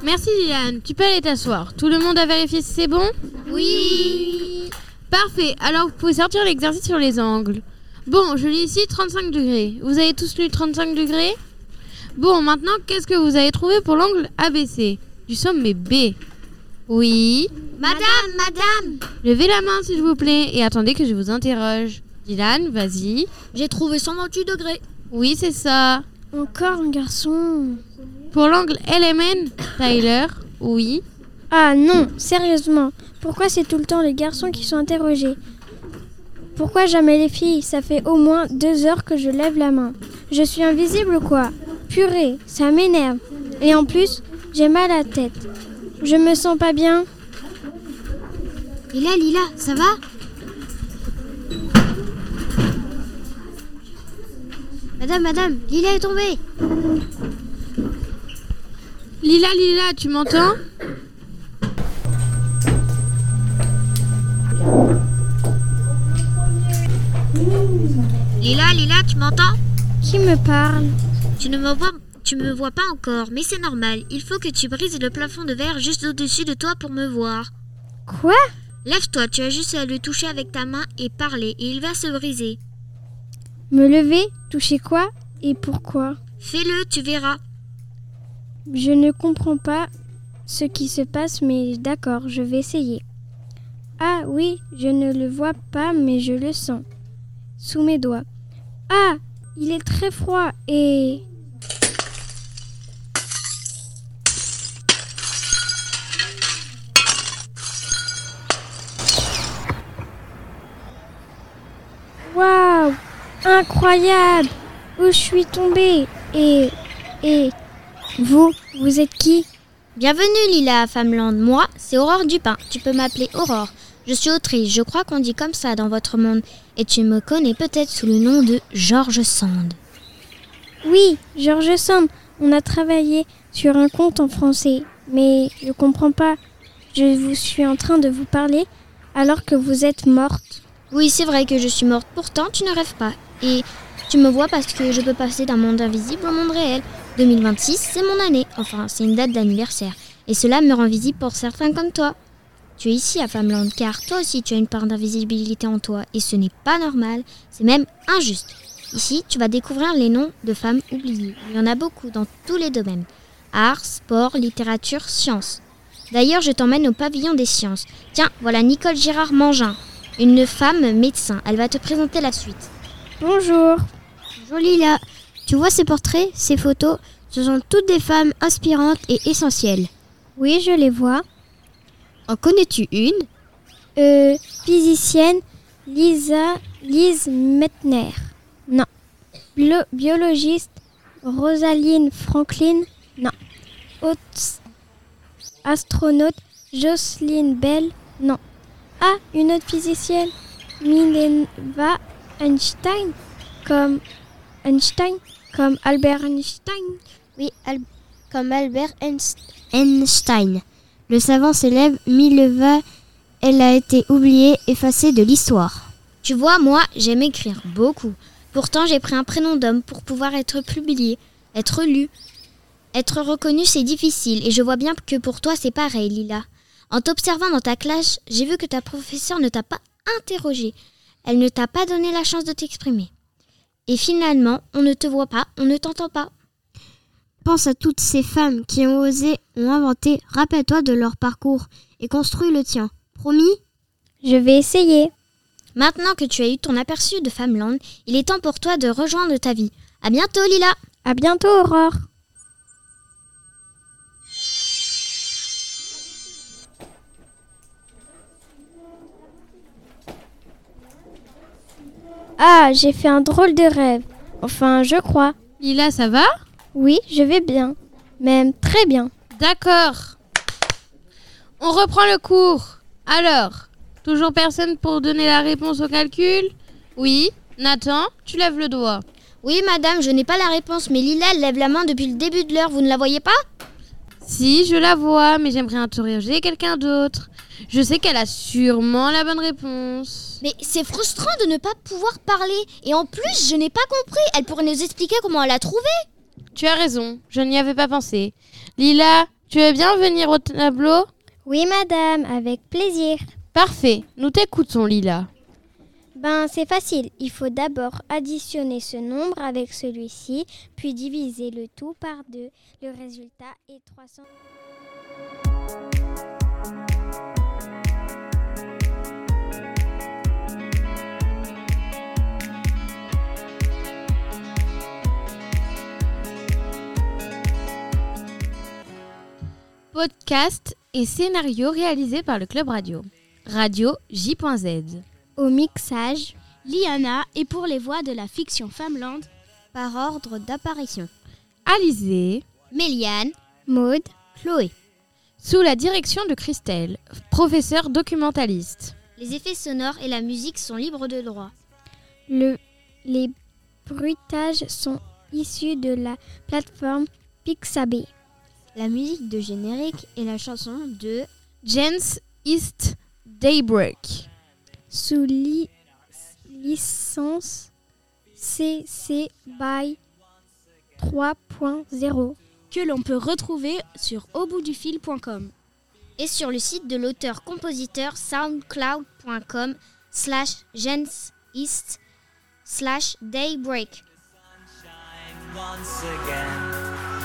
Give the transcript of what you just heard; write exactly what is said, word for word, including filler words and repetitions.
Merci Liliane, tu peux aller t'asseoir. Tout le monde a vérifié si c'est bon ? Oui. Parfait, alors vous pouvez sortir l'exercice sur les angles. Bon, je lis ici trente-cinq degrés. Vous avez tous lu trente-cinq degrés ? Bon, maintenant, qu'est-ce que vous avez trouvé pour l'angle A B C du sommet B ? Oui. Madame, madame. Levez la main s'il vous plaît et attendez que je vous interroge. Dylan, vas-y. J'ai trouvé cent vingt-huit degrés. Oui, c'est ça. Encore un garçon. Pour l'angle L M N, Tyler, oui. Ah non, sérieusement, pourquoi c'est tout le temps les garçons qui sont interrogés ? Pourquoi jamais les filles ? Ça fait au moins deux heures que je lève la main. Je suis invisible ou quoi ? Purée, ça m'énerve. Et en plus, j'ai mal à la tête. Je me sens pas bien. Lila, Lila, ça va ? Madame, madame, Lila est tombée. Lila, Lila, tu m'entends ? Lila, Lila, tu m'entends ? Qui me parle ? Tu ne me vois, tu me vois pas encore, mais c'est normal. Il faut que tu brises le plafond de verre juste au-dessus de toi pour me voir. Quoi ? Lève-toi, tu as juste à le toucher avec ta main et parler, et il va se briser. Me lever ? Toucher quoi ? Et pourquoi ? Fais-le, tu verras. Je ne comprends pas ce qui se passe, mais d'accord, je vais essayer. Ah oui, je ne le vois pas, mais je le sens. Sous mes doigts. Ah, il est très froid et... Waouh, incroyable! Où je suis tombée? Et... et... Vous, vous êtes qui? Bienvenue Lila à Fameland. Moi, c'est Aurore Dupin. Tu peux m'appeler Aurore. Je suis autrice, je crois qu'on dit comme ça dans votre monde. Et tu me connais peut-être sous le nom de George Sand. Oui, George Sand. On a travaillé sur un conte en français. Mais je comprends pas. Je vous suis en train de vous parler alors que vous êtes morte. Oui, c'est vrai que je suis morte. Pourtant, tu ne rêves pas. Et tu me vois parce que je peux passer d'un monde invisible au monde réel. deux mille vingt-six, c'est mon année. Enfin, c'est une date d'anniversaire. Et cela me rend visible pour certains comme toi. Tu es ici à Fameland car toi aussi tu as une part d'invisibilité en toi. Et ce n'est pas normal, c'est même injuste. Ici, tu vas découvrir les noms de femmes oubliées. Il y en a beaucoup dans tous les domaines. Art, sport, littérature, sciences. D'ailleurs, je t'emmène au pavillon des sciences. Tiens, voilà Nicole Girard-Mangin, une femme médecin. Elle va te présenter la suite. Bonjour. Bonjour Lila. Tu vois ces portraits, ces photos, ce sont toutes des femmes inspirantes et essentielles. Oui, je les vois. En connais-tu une ? Euh, physicienne, Lisa, Lise Meitner. Non. Bio- biologiste, Rosalind Franklin. Non. Haute astronaute, Jocelyn Bell. Non. Ah, une autre physicienne, Minerva Einstein. Comme Einstein, comme Albert Einstein. Oui, Al- comme Albert Einstein. Le savant s'élève Minerva, elle a été oubliée, effacée de l'histoire. Tu vois, moi, j'aime écrire beaucoup. Pourtant, j'ai pris un prénom d'homme pour pouvoir être publié, être lu. Être reconnu, c'est difficile et je vois bien que pour toi, c'est pareil, Lila. En t'observant dans ta classe, j'ai vu que ta professeure ne t'a pas interrogé. Elle ne t'a pas donné la chance de t'exprimer. Et finalement, on ne te voit pas, on ne t'entend pas. Pense à toutes ces femmes qui ont osé, ont inventé. Rappelle-toi de leur parcours et construis le tien. Promis ? Je vais essayer. Maintenant que tu as eu ton aperçu de Fameland, il est temps pour toi de rejoindre ta vie. À bientôt, Lila. À bientôt, Aurore. Ah, j'ai fait un drôle de rêve. Enfin, je crois. Lila, ça va ? Oui, je vais bien. Même très bien. D'accord. On reprend le cours. Alors, toujours personne pour donner la réponse au calcul ? Oui. Nathan, tu lèves le doigt. Oui, madame, je n'ai pas la réponse, mais Lila elle lève la main depuis le début de l'heure. Vous ne la voyez pas ? Si, je la vois, mais j'aimerais interroger quelqu'un d'autre. Je sais qu'elle a sûrement la bonne réponse. Mais c'est frustrant de ne pas pouvoir parler. Et en plus, je n'ai pas compris. Elle pourrait nous expliquer comment elle a trouvé. Tu as raison, je n'y avais pas pensé. Lila, Tu veux bien venir au tableau ? Oui, madame, avec plaisir. Parfait, nous t'écoutons, Lila. Ben, c'est facile. Il faut d'abord additionner ce nombre avec celui-ci, puis diviser le tout par deux. Le résultat est trois cents. Podcast et scénario réalisé par le Club Radio. Radio J.Z. Au mixage, Liana et pour les voix de la fiction Flamelande, par ordre d'apparition. Alizé, Méliane, Maud, Chloé. Sous la direction de Christelle, professeure documentaliste. Les effets sonores et la musique sont libres de droit. Le, les bruitages sont issus de la plateforme Pixabay. La musique de générique et la chanson de Jens East Daybreak. Sous li- licence C C by trois point zéro. que l'on peut retrouver sur au bout du fil point com et sur le site de l'auteur-compositeur soundcloud.com slash genseast slash daybreak. Once again.